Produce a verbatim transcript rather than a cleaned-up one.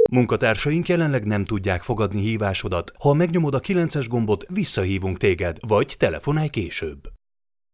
Munkatársaink jelenleg nem tudják fogadni hívásodat. Ha megnyomod a kilences gombot, visszahívunk téged, vagy telefonálj később.